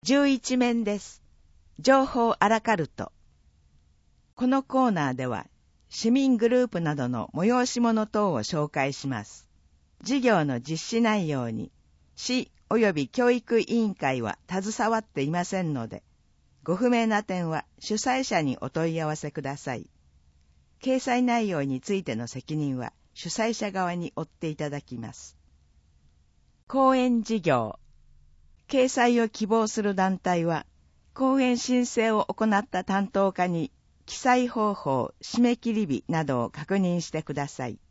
11面です。情報アラカルト。このコーナーでは、市民グループなどの催し物等を紹介します。事業の実施内容に、市及び教育委員会は携わっていませんので、ご不明な点は主催者にお問い合わせください。掲載内容についての責任は主催者側に負っていただきます。講演事業。掲載を希望する団体は、講演申請を行った担当課に記載方法、締め切り日などを確認してください。